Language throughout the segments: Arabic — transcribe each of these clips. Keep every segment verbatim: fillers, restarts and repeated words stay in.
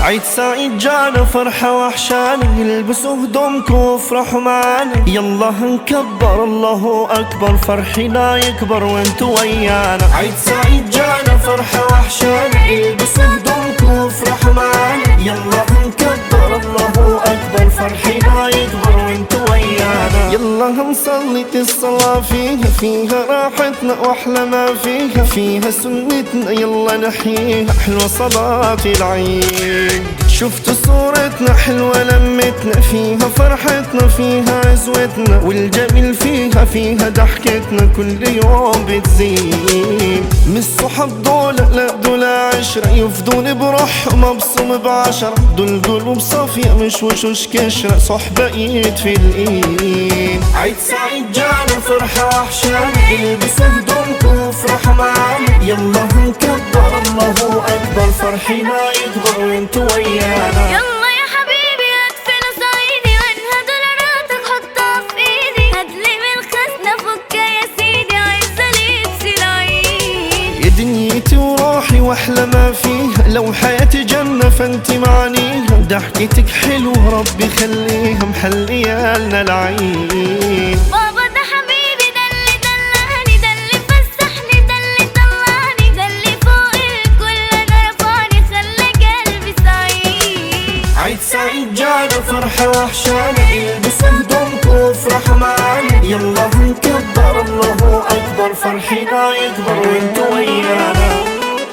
عيد سعيد جانا فرحة وحشانا، يلبسوا هدومكم وافرحوا معانا، يلا هنكبر الله أكبر، فرحنا يكبر وانتو ويانا. عيد سعيد جانا فرحة وحشانا، يلبسوا هدومكم وافرحوا معانا، يلا هنكبر الله أكبر، فرحنا يكبر وانتو ويانا. يلا هنصلي الصلاة فيها، فيها راحتنا واحلى ما فيها، فيها سنتنا يلا نحييها، حلوة صلاة العيد. شفتوا صورتنا حلوة لمتنا، فيها فرحتنا فيها عزوتنا، والجميل فيها فيها ضحكتنا كل يوم بتزيد. مش صحاب دول لا دول عشرة، يفضون بروحهم مبصوم بعشرة، دول قلوب صافية مش وشوش كشرة، صحبة ايد في الايد. عيد سعيد جانا فرحة وحشانا، يلبسوا هدومكم وافرحوا معانا، يلا هنكبر الله أكبر، فرحنا يكبر وانتو ويانا. يلا يا حبيبي هدفن صعيدي، وانها دولاراتك حطها في ايدي، هدلي من خزنة فكها يا سيدي، عايزة لبس العيد. يا دنيتي وروحي واحلى ما فيها، لو حياتي جنة فانتي معانيها، ضحكتك حلوة ربي خليها محلية لنا العيد. بابا ده حبيبي ده اللي دلعني، ده اللي فسحني، ده اللي طلعني، ده اللي فوق الكل انا رفعني، خلى قلبي سعيد. عيد سعيد جانا فرحة وحشانا، يلبسوا هدومكم وافرحوا معانا، يلا هنكبر الله أكبر، فرحنا يكبر وانتو ويانا.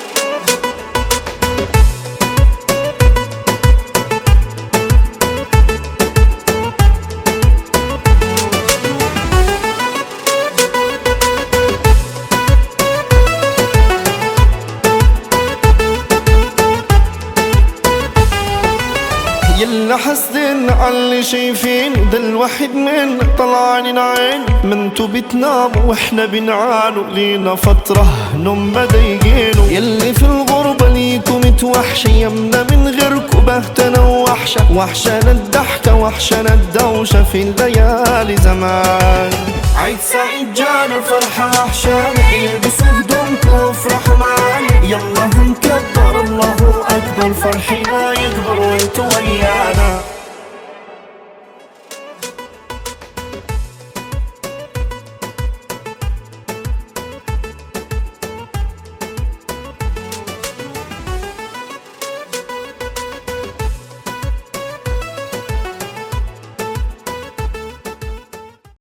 يلا حاسدين عاللي شايفين، ده الواحد منا طلعان عين، ما انتو بتناموا واحنا بنعانوا، لينا فترة نوم بدا يجينوا. يلي في الغربة ليكم متوحشة، يمنا من غيركم بهتنا ووحشة، وحشانا الضحكة وحشانا الدوشة في الليالي زمان. عيد سعيد جانا فرحة وحشانا،